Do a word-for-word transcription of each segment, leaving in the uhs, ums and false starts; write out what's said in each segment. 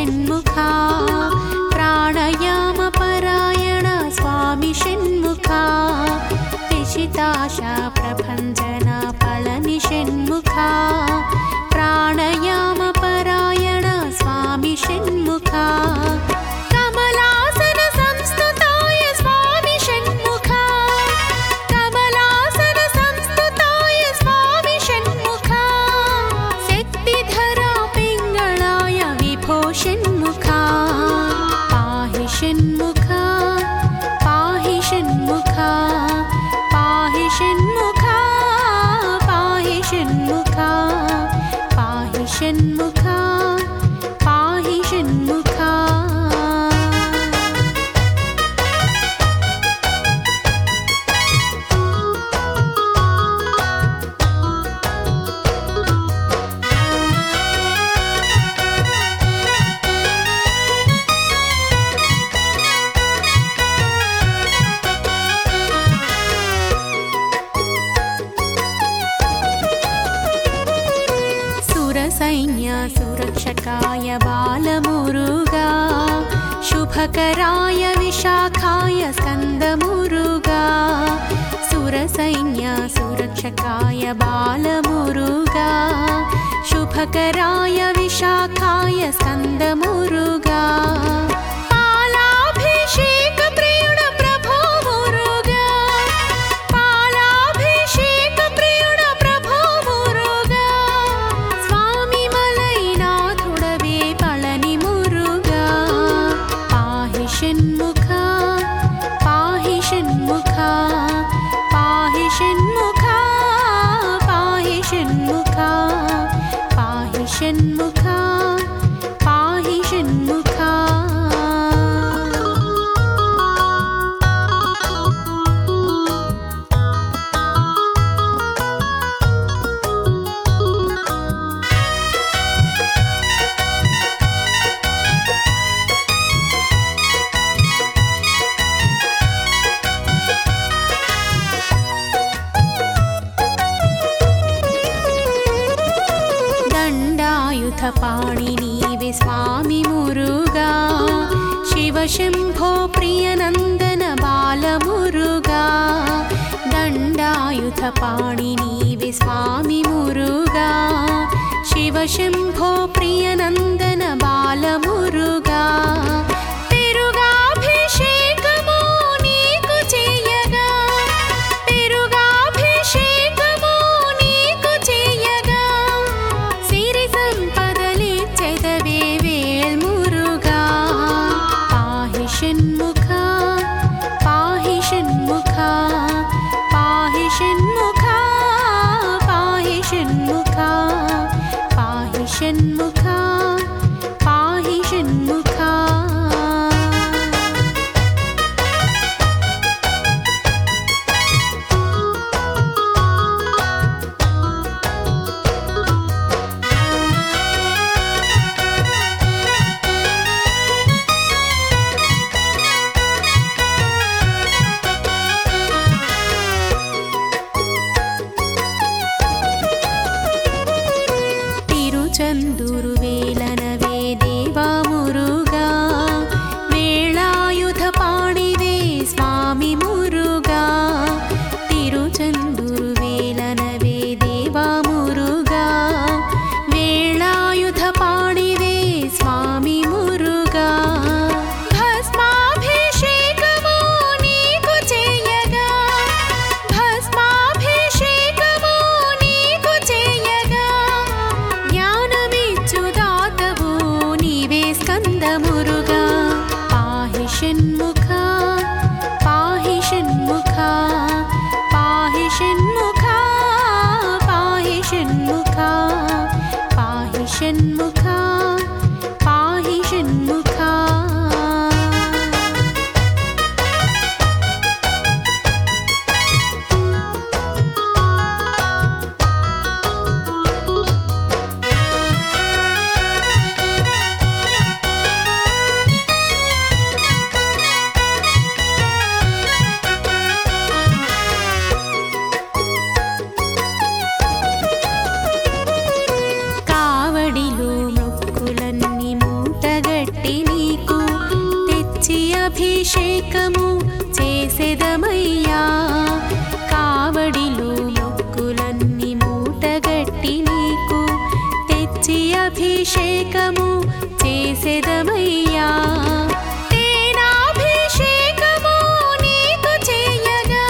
షణ్ముఖా ప్రాణయామ పరాయణ స్వామి షణ్ముఖా విషితాశా ప్రభంజన పళని షణ్ముఖా ప్రాణయామ పరాయణ స్వామి షణ్ముఖా కమలాసన సంస్తుతాయ స్వామి షణ్ముఖా కమలాసన సంస్తుతాయ స్వామి షణ్ముఖా శక్తిధరా పింగళాయ విభో షణ్ముఖా పాహి షణ్ముఖా పాహి షణ్ముఖా పాహి షణ్ముఖా పాహి షణ్ముఖా పాహి షణ్ముఖా పాహి షణ్ముఖా సురసైన్య సురక్షకాయ బాలమురుగా శుభకరాయ విశాఖాయ స్కందమురుగా సురసైన్య సురక్షకాయ బాలమురుగా శుభకరాయ విశాఖాయ స్కందమురుగా పాలాభిషేక ప్రియుడ ప్రభో మురుగా పాలాభిషేక ప్రియుడ ప్రభో మురుగా స్వామి మలైనాథుడవే పళని మురుగా పాహి షణ్ముఖా పాహి షణ్ముఖా పాహి షణ్ముఖా పాహి షణ్ముఖా పాహి షణ్ముఖా పాహి షణ్ముఖా దండాయుధ పాణి నీవే స్వామి మురుగా శివశంభో ప్రియనందన బాలమురుగా దండాయుధ పాణి నీవే స్వామి మురుగా శివశంభో ప్రియనందన బాలమురుగా పెరుగాభిషేకము నీకు చేయగా పెరుగాభిషేకము నీకు చేయగా సిరి సంపదలిచ్చెదవే వేల్మురుగా పాహి షణ్ముఖా పాహి షణ్ముఖా పాహి షణ్ముఖా పాహి షణ్ముఖా పాహి షణ్ముఖా పాహి షణ్ముఖా అభిషేకము చేసెదమయ్యా కావడిలో మొక్కులన్నీ మూటగట్టి నీకు తెచ్చి అభిషేకము చేసెదమయ్యా తేనాభిషేకము నీకు చేయగా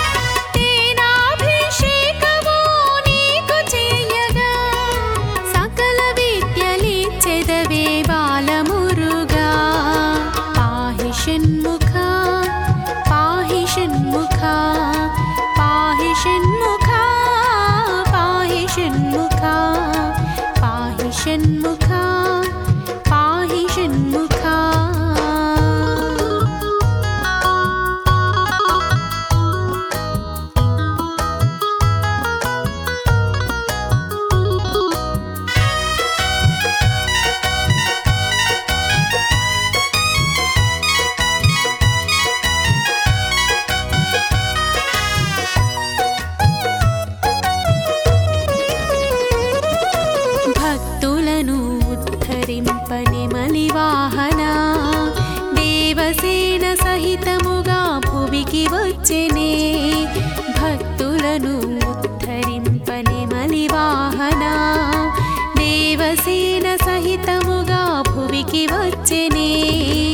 తేనాభిషేకము నీకు చేయగా సకల విద్యలిచ్చెదవే బాలమురుగా పాహి షణ్ముఖ పాహి షణ్ముఖ పాహి షణ్ముఖ పాహి షణ్ముఖ పాహి షణ్ముఖ పాహి షణ్ముఖ భక్తులను ఉద్ధరింపని మలివాహన దేవసేన సహితముగా భువికి వచ్చెనే భక్తులను ఉద్ధరింపని మలివాహన దేవసేన సహితముగా భువికి వచ్చెనే